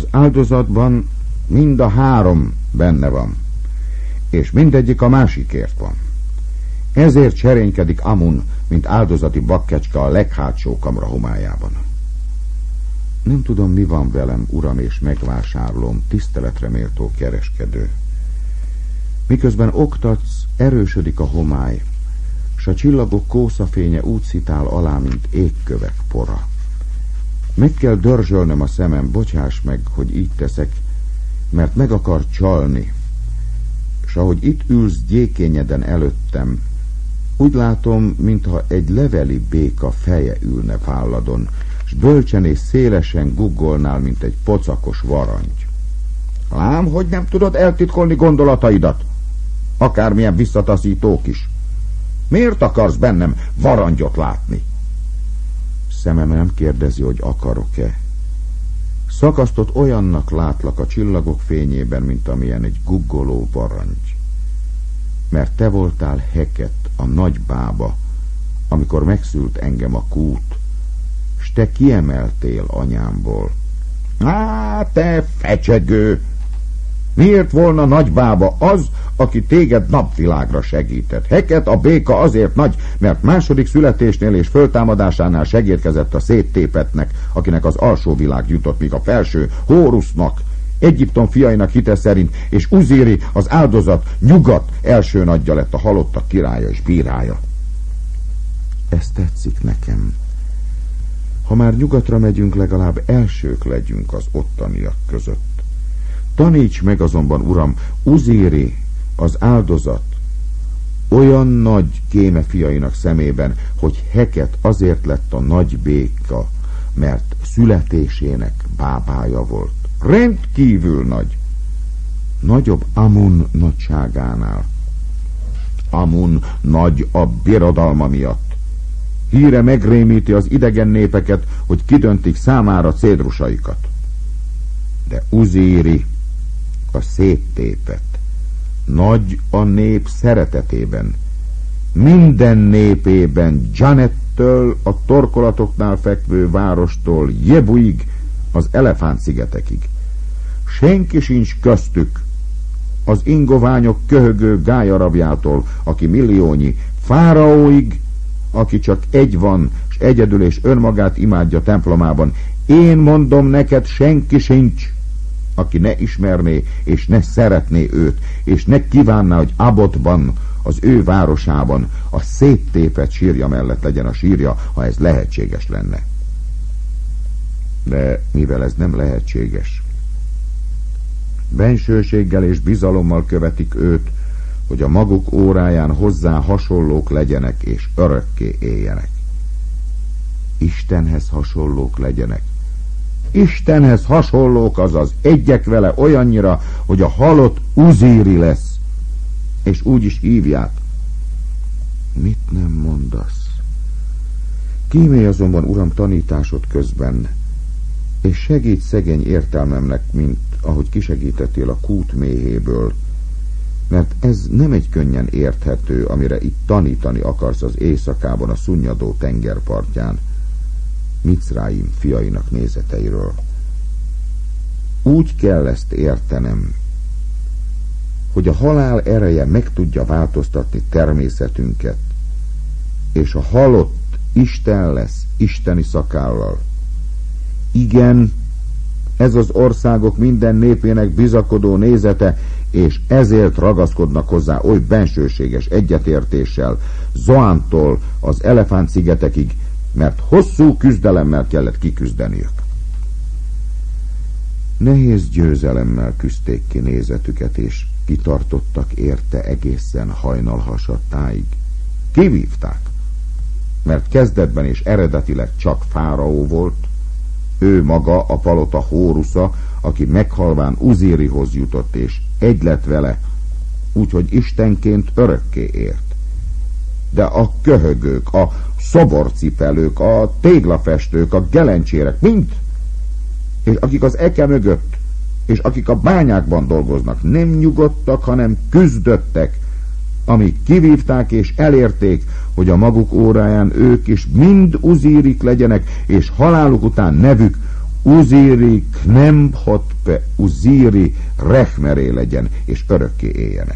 áldozatban mind a három benne van, és mindegyik a másikért van. Ezért serénykedik Amun, mint áldozati bakkecska a leghátsó kamra homályában. Nem tudom, mi van velem, uram és megvásárlóm, tiszteletre méltó kereskedő. Miközben oktatsz, erősödik a homály, s a csillagok kószafénye úgy szitál alá, mint égkövek pora. Meg kell dörzsölnöm a szemem, bocsáss meg, hogy így teszek, mert meg akar csalni, s ahogy itt ülsz gyékényeden előttem, úgy látom, mintha egy leveli béka feje ülne válladon, s bölcsen és szélesen guggolnál, mint egy pocakos varangy. Lám, hogy nem tudod eltitkolni gondolataidat, akármilyen visszataszítók is. Miért akarsz bennem varangyot látni? Szemem nem kérdezi, hogy akarok-e. Szakasztott olyannak látlak a csillagok fényében, mint amilyen egy guggoló varangy. Mert te voltál Heket, a nagy bába, amikor megszült engem a kút, s te kiemeltél anyámból. Á, te fecsegő! Miért volna nagy bába az, aki téged napvilágra segített? Heket, a béka azért nagy, mert második születésnél és föltámadásánál segítkezett a széttépetnek, akinek az alsó világ jutott, míg a felső Hórusznak, Egyiptom fiainak hite szerint, és Uzíri, az áldozat, nyugat első nagyja lett, a halottak királya és bírája. Ez tetszik nekem. Ha már nyugatra megyünk, legalább elsők legyünk az ottaniak között. Taníts meg azonban, uram, Uzíri, az áldozat, olyan nagy kéme fiainak szemében, hogy Heket azért lett a nagy béka, mert születésének bábája volt. Rendkívül nagy. Nagyobb Amun nagyságánál. Amun nagy a birodalma miatt. Híre megrémíti az idegen népeket, hogy kidöntik számára cédrusaikat. De Uzíri, a széttépett, nagy a nép szeretetében, minden népében, Janettől, a torkolatoknál fekvő várostól, Jebuig, az Elefánt-szigetekig. Senki sincs köztük, az ingoványok köhögő gályarabjától, aki milliónyi, Fáraóig, aki csak egy van, s egyedül és önmagát imádja templomában. Én mondom neked, senki sincs, aki ne ismerné, és ne szeretné őt, és ne kívánná, hogy Abotban, az ő városában, a széttépett sírja mellett legyen a sírja, ha ez lehetséges lenne. De mivel ez nem lehetséges, bensőséggel és bizalommal követik őt, hogy a maguk óráján hozzá hasonlók legyenek, és örökké éljenek. Istenhez hasonlók legyenek. Istenhez hasonlók, azaz egyek vele olyannyira, hogy a halott Uzíri lesz, és úgy is hívják. Mit nem mondasz? Kímélj azonban, uram, tanításod közben, és segíts szegény értelmemnek, mint ahogy kisegítettél a kút méhéből, mert ez nem egy könnyen érthető, amire itt tanítani akarsz az éjszakában a szunnyadó tengerpartján, Micráim fiainak nézeteiről. Úgy kell ezt értenem, hogy a halál ereje meg tudja változtatni természetünket, és a halott Isten lesz isteni szakállal. Igen, ez az országok minden népének bizakodó nézete, és ezért ragaszkodnak hozzá oly bensőséges egyetértéssel, Zoántól az Elefánt-szigetekig, mert hosszú küzdelemmel kellett kiküzdeniük. Nehéz győzelemmel küzdték ki nézetüket, és kitartottak érte egészen hajnal hasadtáig. Kivívták, mert kezdetben és eredetileg csak Fáraó volt, ő maga a palota Hórusza, aki meghalván Uzírihoz jutott, és egy lett vele, úgyhogy istenként örökké ért. De a köhögők, a szoborcipelők, a téglafestők, a gelencsérek, mind, és akik az eke mögött, és akik a bányákban dolgoznak, nem nyugodtak, hanem küzdöttek, amíg kivívták és elérték, hogy a maguk óráján ők is mind Uzírik legyenek, és haláluk után nevük Uzíri Knemhotpe Uzíri Rechmeré legyen, és örökké éljenek.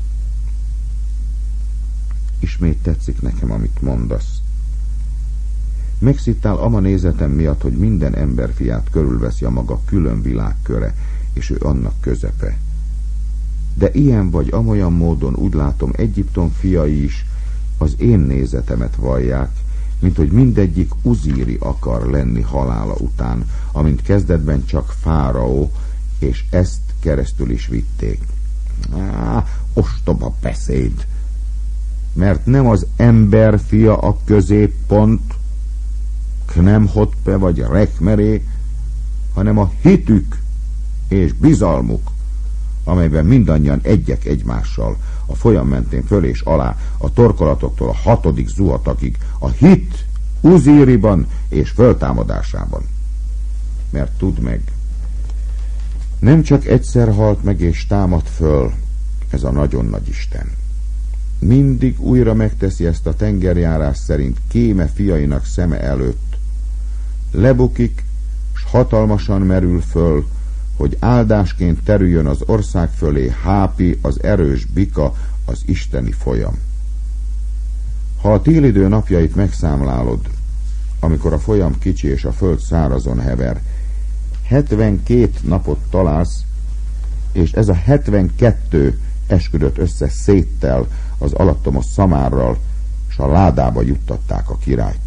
Ismét tetszik nekem, amit mondasz. Megszittál ama nézetem miatt, hogy minden emberfiát körülveszi a maga külön világköre, és ő annak közepe. De ilyen vagy amolyan módon úgy látom, Egyiptom fiai is az én nézetemet vallják, mint hogy mindegyik Uzíri akar lenni halála után, amint kezdetben csak fáraó, és ezt keresztül is vitték. Ostoba beszéd! Mert nem az ember fia a középpont, Knemhotpe vagy Rechmeré, hanem a hitük és bizalmuk, amelyben mindannyian egyek egymással, a folyam mentén föl és alá, a torkolatoktól a 6. zuhatakig, a hit Uzíriban és föltámadásában. Mert tudd meg, nem csak egyszer halt meg és támad föl ez a nagyon nagy Isten. Mindig újra megteszi ezt a tengerjárás szerint Kéme fiainak szeme előtt. Lebukik, s hatalmasan merül föl, hogy áldásként terüljön az ország fölé Hápi, az erős bika, az isteni folyam. Ha a télidő napjait megszámlálod, amikor a folyam kicsi és a föld szárazon hever, 72 napot találsz, és ez a 72 esküdött össze Széttel, az alattomos Szamárral, s a ládába juttatták a királyt.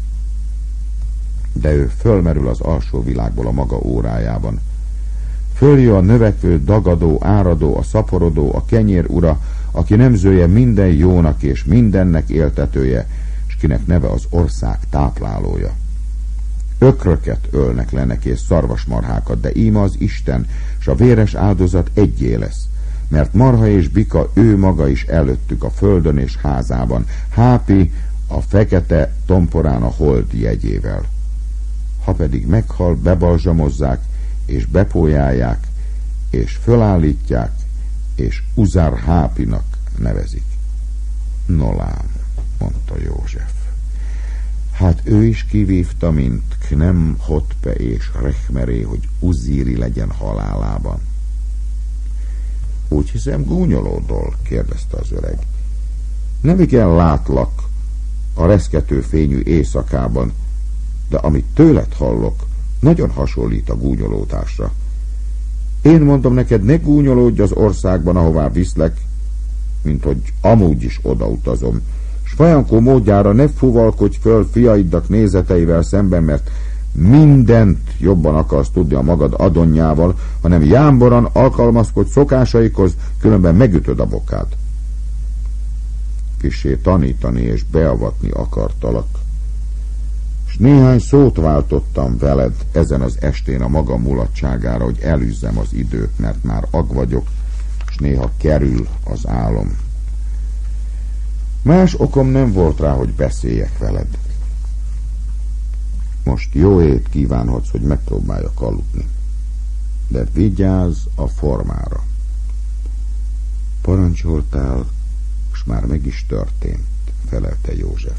De ő fölmerül az alsó világból a maga órájában. Följö a növekvő, dagadó, áradó, a szaporodó, a kenyér ura, aki nemzője minden jónak és mindennek éltetője, s kinek neve az ország táplálója. Ökröket ölnek le neki és szarvasmarhákat, de íme az Isten, s a véres áldozat egyé lesz, mert marha és bika ő maga is előttük a földön és házában, Hápi a fekete tomporán a hold jegyével. Ha pedig meghal, bebalzsamozzák, és bepójálják, és fölállítják, és Uzár Hápinak nevezik. Nolám, mondta József. Hát ő is kivívta, mint Knemhotpe és Rechmeré, hogy Uzíri legyen halálában. Úgy hiszem, gúnyolódol, kérdezte az öreg. Nem igen látlak a reszkető fényű éjszakában, de amit tőled hallok, nagyon hasonlít a gúnyolódásra. Én mondom neked, ne gúnyolódj az országban, ahová viszlek, mint hogy amúgy is odautazom, s fajankó módjára ne fuvalkodj föl fiaidnak nézeteivel szemben, mert mindent jobban akarsz tudni a magad adonnyával, hanem jámboran alkalmazkodj szokásaikhoz, különben megütöd a bokád. Kissé tanítani és beavatni akartalak, s néhány szót váltottam veled ezen az estén a maga mulatságára, hogy elűzzem az időt, mert már ag vagyok, s néha kerül az álom. Más okom nem volt rá, hogy beszéljek veled. Most jó ét kívánhatsz, hogy megpróbáljak aludni. De vigyázz a formára. Parancsoltál, s már meg is történt, felelte József.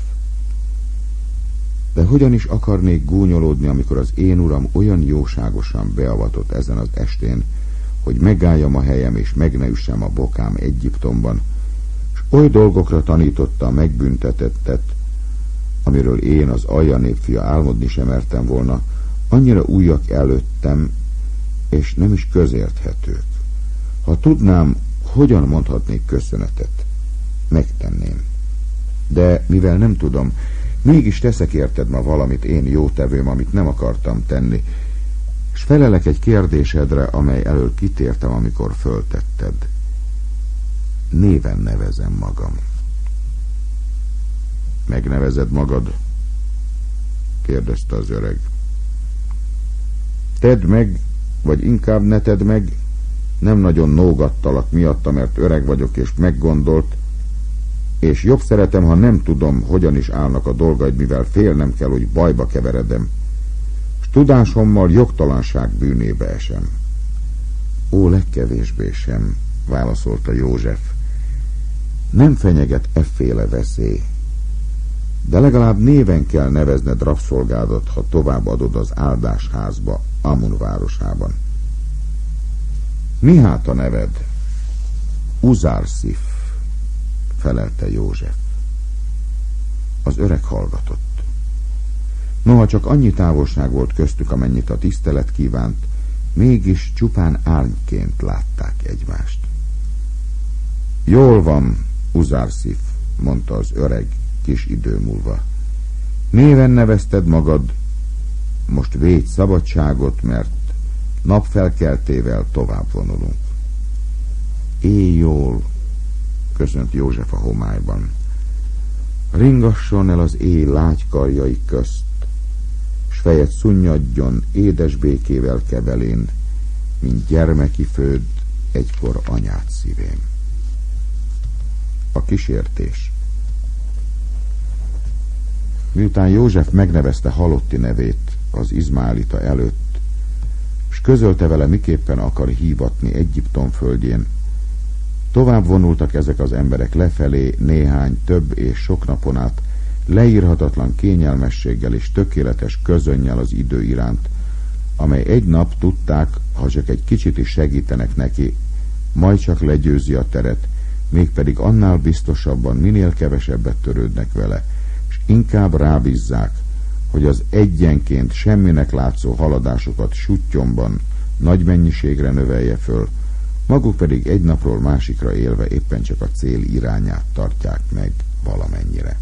De hogyan is akarnék gúnyolódni, amikor az én uram olyan jóságosan beavatott ezen az estén, hogy megálljam a helyem és meg ne üssem a bokám Egyiptomban, s oly dolgokra tanította a megbüntetettet, amiről én, az alja népfia, álmodni sem mertem volna, annyira újak előttem, és nem is közérthetők. Ha tudnám, hogyan mondhatnék köszönetet, megtenném. De mivel nem tudom, mégis teszek érted ma valamit, én jótevőm, amit nem akartam tenni, és felelek egy kérdésedre, amely elől kitértem, amikor föltetted. Néven nevezem magam. Megnevezed magad? Kérdezte az öreg. Tedd meg, vagy inkább ne tedd meg, nem nagyon nógattalak miatta, mert öreg vagyok és meggondolt, és jobb szeretem, ha nem tudom, hogyan is állnak a dolgaid, mivel félnem kell, hogy bajba keveredem, s tudásommal jogtalanság bűnébe esem. Ó, legkevésbé sem, válaszolta József. Nem fenyeget efféle veszély, de legalább néven kell nevezned rabszolgádat, ha tovább adod az áldásházba Amun városában. Mi hát a neved? Uzársif, felelte József. Az öreg hallgatott. Noha csak annyi távolság volt köztük, amennyit a tisztelet kívánt, mégis csupán árnyként látták egymást. Jól van, Uzársif, mondta az öreg kis idő múlva. Néven nevezted magad, most védj szabadságot, mert napfelkeltével tovább vonulunk. Éj jól, köszönt József a homályban. Ringasson el az éj lágy karjai közt, s fejed szunnyadjon édes békével kebelén, mint gyermeki föld egykor anyád szívén. A kísértés. Miután József megnevezte halotti nevét az izmaelita előtt, s közölte vele, miképpen akar hívatni Egyiptom földjén, tovább vonultak ezek az emberek lefelé néhány több és sok napon át, leírhatatlan kényelmességgel és tökéletes közönnyel az idő iránt, amely egy nap tudták, ha csak egy kicsit is segítenek neki, majd csak legyőzi a teret, mégpedig annál biztosabban minél kevesebbet törődnek vele, és inkább rábízzák, hogy az egyenként semminek látszó haladásokat suttyomban nagy mennyiségre növelje föl, maguk pedig egy napról másikra élve éppen csak a cél irányát tartják meg valamennyire.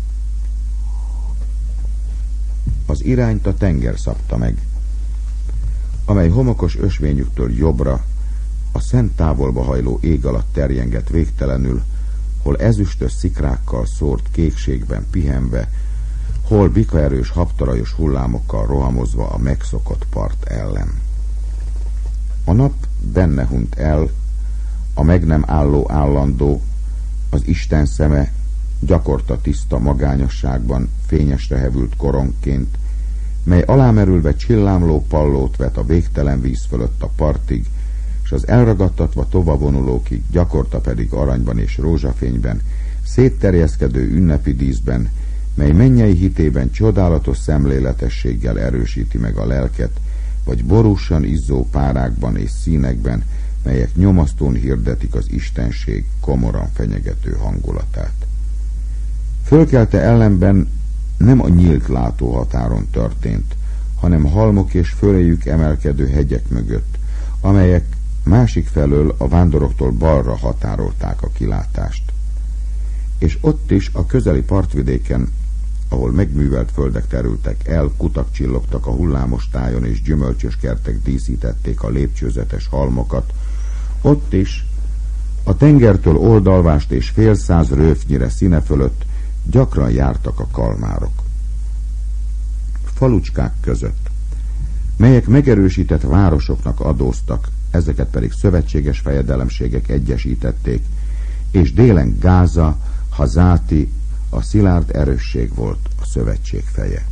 Az irányt a tenger szabta meg, amely homokos ösvényüktől jobbra, a szent távolba hajló ég alatt terjengett végtelenül, hol ezüstös szikrákkal szórt kékségben pihenve, hol bikaerős habtarajos hullámokkal rohamozva a megszokott part ellen. A nap benne hunyt el, a meg nem álló állandó, az Isten szeme gyakorta tiszta magányosságban fényesre hevült korongként, mely alámerülve csillámló pallót vet a végtelen víz fölött a partig, és az elragadtatva tovavonulókig, gyakorta pedig aranyban és rózsafényben, szétterjeszkedő ünnepi díszben, mely mennyei hitében csodálatos szemléletességgel erősíti meg a lelket, vagy borúsan izzó párákban és színekben, melyek nyomasztón hirdetik az istenség komoran fenyegető hangulatát. Fölkelte ellenben nem a nyílt látóhatáron történt, hanem halmok és föléjük emelkedő hegyek mögött, amelyek másik felől a vándoroktól balra határolták a kilátást. És ott is a közeli partvidéken, ahol megművelt földek terültek el, kutak csillogtak a hullámos tájon és gyümölcsös kertek díszítették a lépcsőzetes halmokat, ott is a tengertől oldalvást és fél száz röfnyire színe fölött gyakran jártak a kalmárok. Falucskák között, melyek megerősített városoknak adóztak, ezeket pedig szövetséges fejedelemségek egyesítették, és délen Gáza, Hazáti, a szilárd erősség volt a szövetség feje.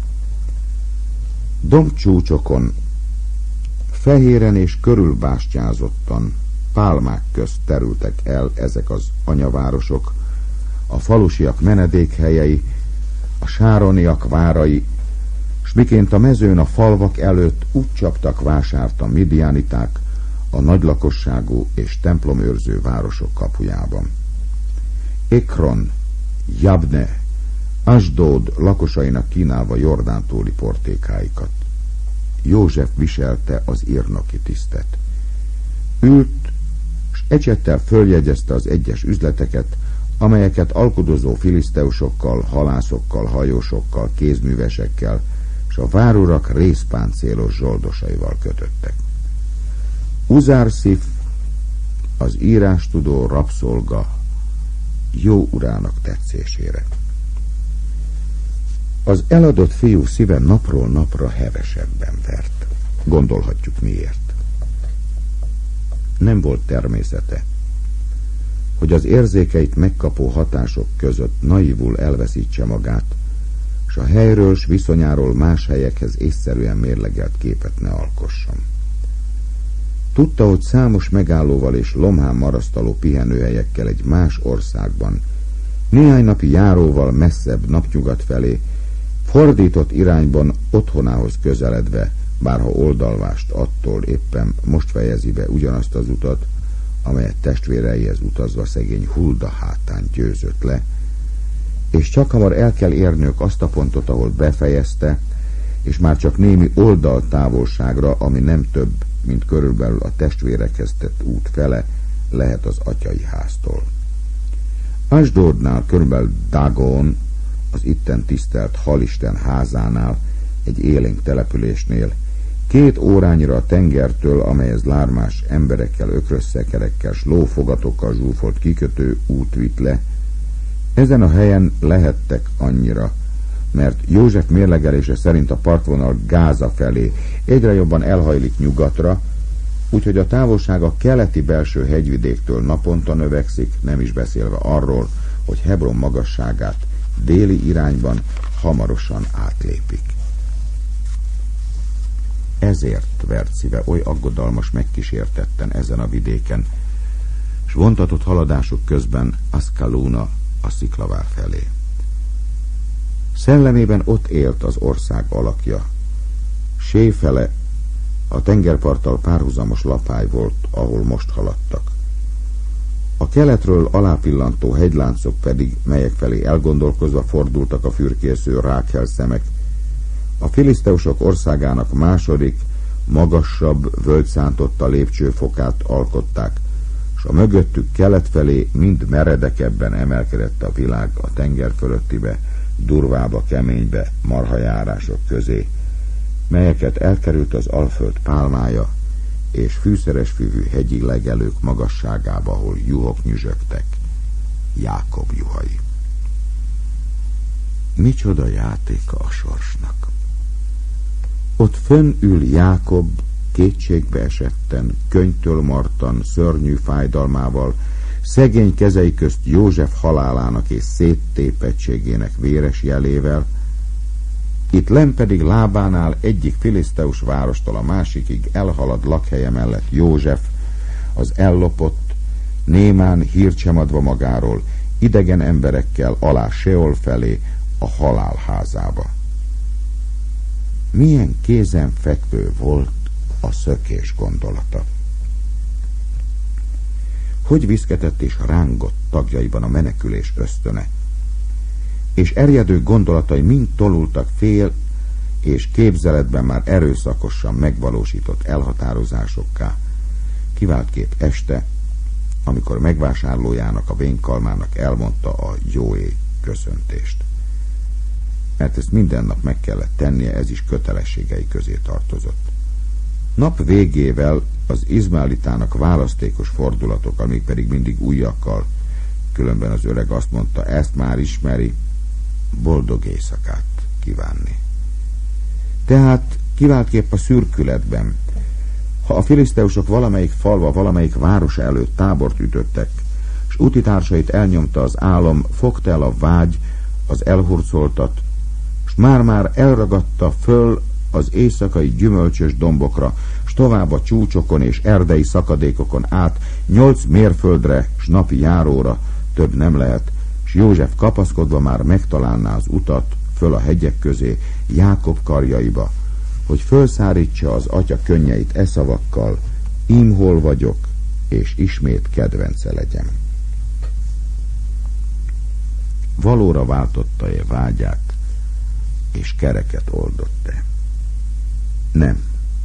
Dombcsúcsokon, fehéren és körülbástyázottan, pálmák közt terültek el ezek az anyavárosok, a falusiak menedékhelyei, a sároniak várai, s miként a mezőn a falvak előtt úgy csaptak vásárt a midianiták a nagylakosságú és templomőrző városok kapujában. Ekron, Jabne, Asdód lakosainak kínálva jordántúli portékáikat. József viselte az írnoki tisztet. Ült, s ecsettel följegyezte az egyes üzleteket, amelyeket alkudozó filiszteusokkal, halászokkal, hajósokkal, kézművesekkel, s a várurak rézpáncélos zsoldosaival kötöttek. Uzársif, az írástudó rabszolga, jó urának tetszésére. Az eladott fiú szíve napról napra hevesebben vert. Gondolhatjuk miért. Nem volt természete, hogy az érzékeit megkapó hatások között naívul elveszítse magát, s a helyről s viszonyáról más helyekhez észszerűen mérlegelt képet ne alkosson. Tudta, hogy számos megállóval és lomhán marasztaló pihenőhelyekkel egy más országban, néhány napi járóval messzebb napnyugat felé, fordított irányban otthonához közeledve bárha oldalvást attól éppen most fejezi be ugyanazt az utat, amelyet testvéreihez utazva szegény Hulda hátán győzött le, és csak hamar el kell érnünk azt a pontot, ahol befejezte, és már csak némi oldal távolságra, ami nem több, mint körülbelül a testvérekhez tett út fele, lehet az atyai háztól. Asdodnál, körülbelül Dagon, az itten tisztelt halisten házánál, egy élénk településnél, 2 órányira a tengertől, amelyhez lármás emberekkel, ökrösszekerekkel s lófogatokkal zsúfolt kikötő út vitt le. Ezen a helyen lehettek annyira, mert József mérlegelése szerint a partvonal Gáza felé egyre jobban elhajlik nyugatra, úgyhogy a távolság a keleti belső hegyvidéktől naponta növekszik, nem is beszélve arról, hogy Hebron magasságát déli irányban hamarosan átlépik. Ezért vert szíve oly aggodalmas megkísértetten ezen a vidéken, s vontatott haladásuk közben Aszkalóna a sziklavár felé. Szellemében ott élt az ország alakja. Séfele a tengerparttal párhuzamos lapály volt, ahol most haladtak. A keletről alápillantó hegyláncok pedig, melyek felé elgondolkozva fordultak a fürkésző Rákel szemek, a filiszteusok országának második, magasabb, völgyszántotta lépcsőfokát alkották, s a mögöttük kelet felé mind meredekebben emelkedett a világ a tenger fölöttibe, durvába, keménybe marhajárások közé, melyeket elkerült az alföld pálmája, és fűszeres fűvű hegyi legelők magasságába, ahol juhok nyüzsögtek, Jákob juhai. Micsoda játéka a sorsnak! Ott fönn ül Jákob, kétségbe esetten, könyvtől martan, szörnyű fájdalmával, szegény kezei közt József halálának és széttépettségének véres jelével, itt len pedig lábánál egyik filiszteus várostól a másikig elhalad lakhelye mellett József, az ellopott, némán hírt sem adva magáról, idegen emberekkel alá Seol felé, a halál házába. Milyen kézenfekvő volt a szökés gondolata. Hogy viszketett és rángott tagjaiban a menekülés ösztöne, és erjedő gondolatai mind tolultak fél és képzeletben már erőszakosan megvalósított elhatározásokká, kiváltképp este, amikor megvásárlójának, a vénkalmának elmondta a jóé köszöntést. Mert ezt minden nap meg kellett tennie, ez is kötelességei közé tartozott. Nap végével az izmaelitának választékos fordulatokkal, még pedig mindig újakkal, különben az öreg azt mondta, ezt már ismeri, boldog éjszakát kívánni. Tehát kiváltképp a szürkületben, ha a filiszteusok valamelyik falva, valamelyik városa előtt tábort ütöttek, s utitársait elnyomta az álom, fogta el a vágy, az elhurcoltat, s már-már elragadta föl az éjszakai gyümölcsös dombokra, s tovább a csúcsokon és erdei szakadékokon át 8 mérföldre, s napi járóra, több nem lehet, s József kapaszkodva már megtalálná az utat föl a hegyek közé, Jákob karjaiba, hogy fölszárítsa az atya könnyeit e szavakkal, ím hol vagyok, és ismét kedvence legyem. Valóra váltotta-e vágyát, és kereket oldott-e? Nem.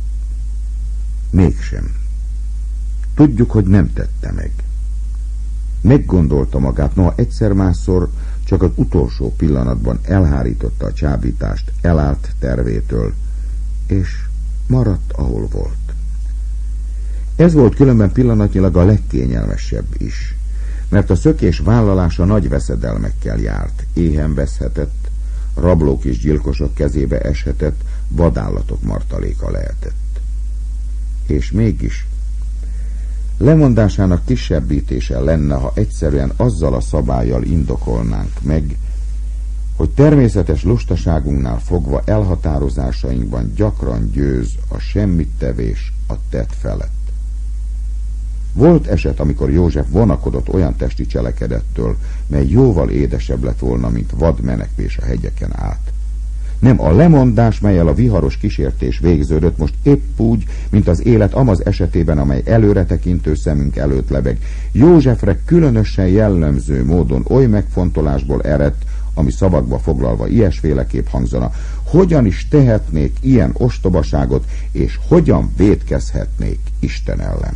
Mégsem. Tudjuk, hogy nem tette meg. Meggondolta magát, noha egyszer-másszor csak az utolsó pillanatban elhárította a csábítást elállt tervétől, és maradt, ahol volt. Ez volt különben pillanatnyilag a legkényelmesebb is, mert a szökés vállalása nagy veszedelmekkel járt, éhen veszhetett, rablók és gyilkosok kezébe eshetett, vadállatok martaléka lehetett. És mégis lemondásának kisebbítése lenne, ha egyszerűen azzal a szabállyal indokolnánk meg, hogy természetes lustaságunknál fogva elhatározásainkban gyakran győz a semmittevés a tett felett. Volt eset, amikor József vonakodott olyan testi cselekedettől, mely jóval édesebb lett volna, mint vad menekvés a hegyeken át. Nem a lemondás, mellyel a viharos kísértés végződött, most épp úgy, mint az élet amaz esetében, amely előretekintő szemünk előtt lebeg. Józsefre különösen jellemző módon oly megfontolásból eredt, ami szavakba foglalva ilyesféleképp hangzana: hogyan is tehetnék ilyen ostobaságot, és hogyan vétkezhetnék Isten ellen?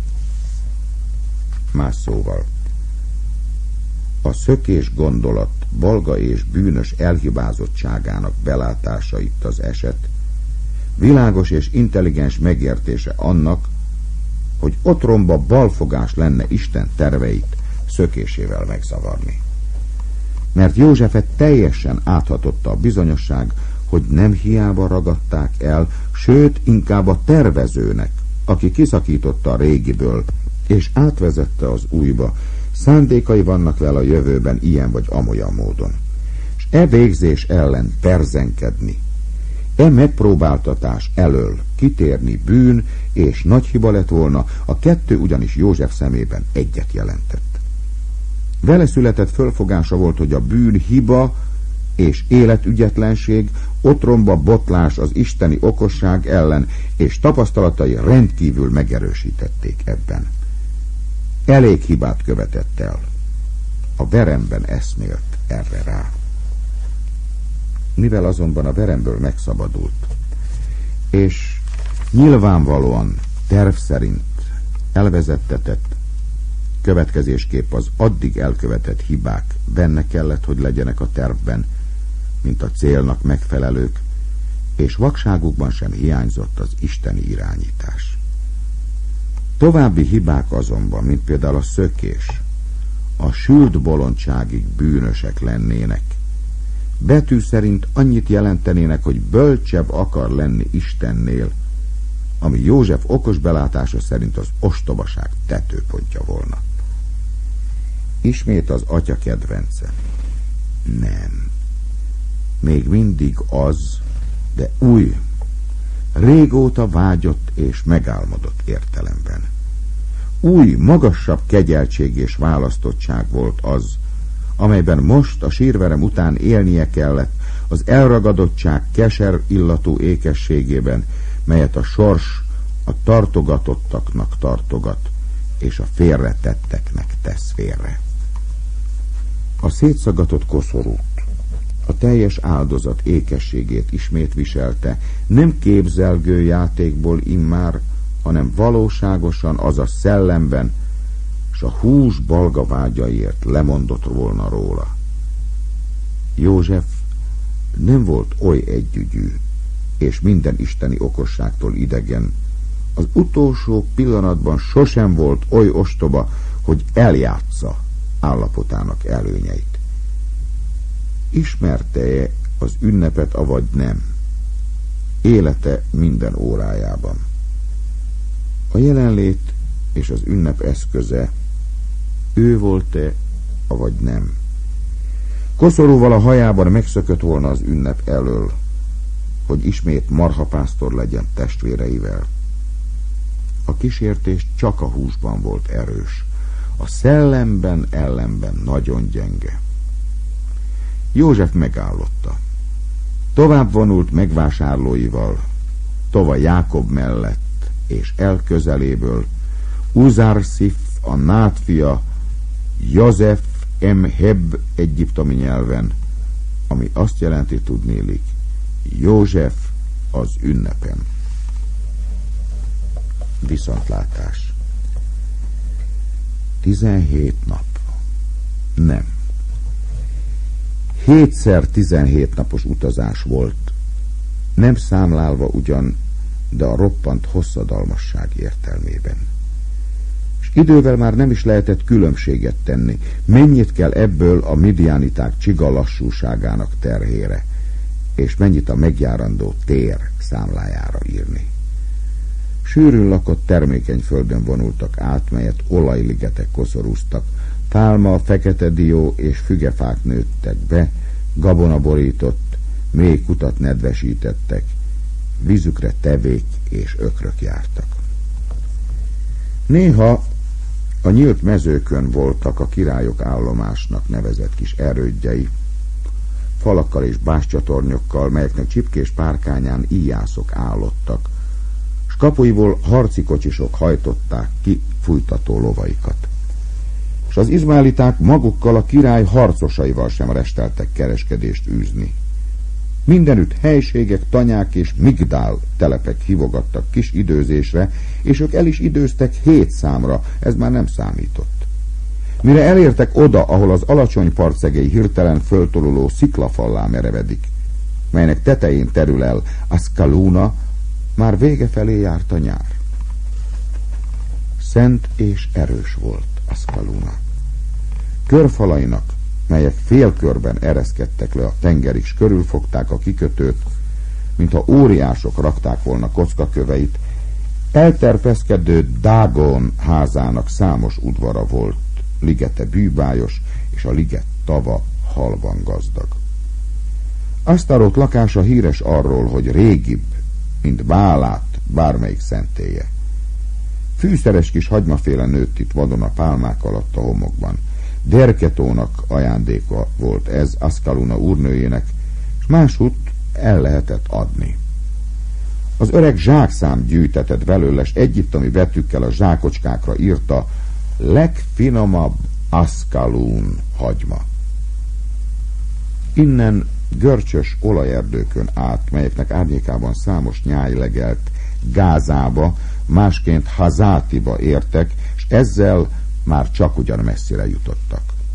Más szóval, a szökés gondolat balga és bűnös elhibázottságának belátása itt az eset, világos és intelligens megértése annak, hogy otromba balfogás lenne Isten terveit szökésével megzavarni. Mert Józsefet teljesen áthatotta a bizonyosság, hogy nem hiába ragadták el, sőt, inkább a tervezőnek, aki kiszakította a régiből, és átvezette az újba, szándékai vannak vele a jövőben ilyen vagy amolyan módon. És e végzés ellen perzenkedni, e megpróbáltatás elől kitérni bűn és nagy hiba lett volna, a kettő ugyanis József szemében egyet jelentett. Vele született fölfogása volt, hogy a bűn hiba és életügyetlenség, otromba botlás az isteni okosság ellen, és tapasztalatai rendkívül megerősítették ebben. Elég hibát követett el. A veremben eszmélt erre rá. Mivel azonban a veremből megszabadult, és nyilvánvalóan terv szerint elvezettetett, következésképp az addig elkövetett hibák benne kellett, hogy legyenek a tervben, mint a célnak megfelelők, és vakságukban sem hiányzott az isteni irányítás. További hibák azonban, mint például a szökés, a sült bolondságig bűnösek lennének. Betű szerint annyit jelentenének, hogy bölcsebb akar lenni Istennél, ami József okos belátása szerint az ostobaság tetőpontja volna. Ismét az atya kedvence. Nem. Még mindig az, de új, régóta vágyott és megálmodott értelemben. Új, magasabb kegyeltség és választottság volt az, amelyben most a sírverem után élnie kellett, az elragadottság keser illatú ékességében, melyet a sors a tartogatottaknak tartogat, és a félretetteknek tesz félre. A szétszaggatott koszorút, a teljes áldozat ékességét ismét viselte, nem képzelgő játékból immár, hanem valóságosan, azaz szellemben, s a hús balga vágyaiért lemondott volna róla. József nem volt oly együgyű, és minden isteni okosságtól idegen. Az utolsó pillanatban sosem volt oly ostoba, hogy eljátsza állapotának előnyeit. Ismerte-e az ünnepet, avagy nem? Élete minden órájában. A jelenlét és az ünnep eszköze ő volt-e, avagy nem? Koszorúval a hajában megszökött volna az ünnep elől, hogy ismét marhapásztor legyen testvéreivel. A kísértés csak a húsban volt erős, a szellemben ellenben nagyon gyenge. József megállotta. Tovább vonult megvásárlóival, tova Jákob mellett és elközeléből, Uzár-Szif, a Nát fia, József Heb egyiptomi nyelven, ami azt jelenti, tudnélik, József az ünnepen. Viszontlátás. 17 nap. Nem. 7x17 napos utazás volt, nem számlálva ugyan, de a roppant hosszadalmasság értelmében. És idővel már nem is lehetett különbséget tenni, mennyit kell ebből a midianiták csiga lassúságának terhére, és mennyit a megjárandó tér számlájára írni. Sűrűn lakott termékeny földön vonultak át, melyet olajligetek koszorúztak, pálma, fekete dió és fügefák nőttek be, gabona borított, mély kutat nedvesítettek, vízükre tevék és ökrök jártak. Néha a nyílt mezőkön voltak a királyok állomásnak nevezett kis erődjei, falakkal és bástyatornyokkal, melyeknek csipkés párkányán íjászok állottak, s kapuiból harci kocsisok hajtották ki fújtató lovaikat. És az izmaeliták magukkal a király harcosaival sem resteltek kereskedést űzni. Mindenütt helységek, tanyák és Migdál telepek hívogattak kis időzésre, és ők el is időztek 7 számra, ez már nem számított. Mire elértek oda, ahol az alacsony partszegély hirtelen föltoluló sziklafallá merevedik, melynek tetején terül el Ascaluna, már vége felé járt a nyár. Szent és erős volt Ascaluna. Körfalainak, melyek félkörben ereszkedtek le a tengerig, s körülfogták a kikötőt, mintha óriások rakták volna kockaköveit, elterpeszkedő Dagon házának számos udvara volt, ligete bűbájos, és a liget tava halvan gazdag. Asztarót lakása híres arról, hogy régibb, mint Bálát bármelyik szentélye. Fűszeres kis hagymaféle nőtt itt vadon a pálmák alatt a homokban. Derketónak ajándéka volt ez Ascaluna úrnőjének, és máshogy el lehetett adni. Az öreg zsákszám gyűjtetett belőle, s egyiptomi betűkkel a zsákocskákra írta: legfinomabb Ascalun hagyma. Innen görcsös olajerdőkön át, melyeknek árnyékában számos nyáj legelt, Gázába, másként Hazátiba értek, és ezzel már csak ugyan messzire jutottak.